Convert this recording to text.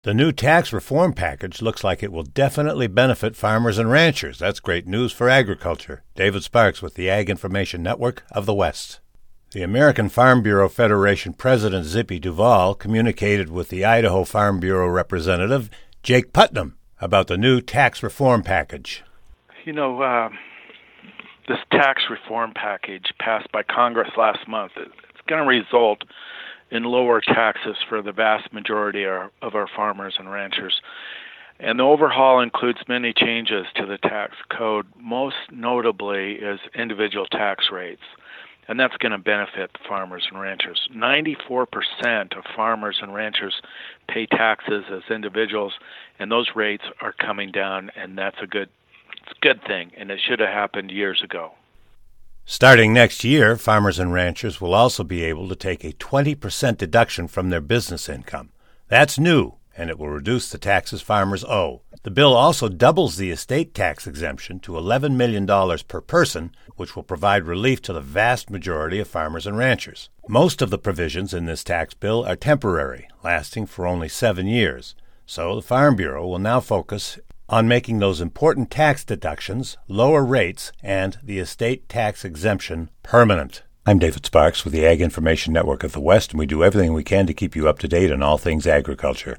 The new tax reform package looks like it will definitely benefit farmers and ranchers. That's great news for agriculture. David Sparks with the Ag Information Network of the West. The American Farm Bureau Federation President Zippy Duvall communicated with the Idaho Farm Bureau representative Jake Putnam about the new tax reform package. This tax reform package passed by Congress last month, it's going to result in lower taxes for the vast majority of our farmers and ranchers. And the overhaul includes many changes to the tax code, most notably is individual tax rates. And that's going to benefit the farmers and ranchers. 94% of farmers and ranchers pay taxes as individuals, and those rates are coming down, and that's a good thing, and it should have happened years ago. Starting next year, farmers and ranchers will also be able to take a 20% deduction from their business income. That's new, and it will reduce the taxes farmers owe. The bill also doubles the estate tax exemption to $11 million per person, which will provide relief to the vast majority of farmers and ranchers. Most of the provisions in this tax bill are temporary, lasting for only 7 years. So the Farm Bureau will now focus on making those important tax deductions, lower rates, and the estate tax exemption permanent. I'm David Sparks with the Ag Information Network of the West, and we do everything we can to keep you up to date on all things agriculture.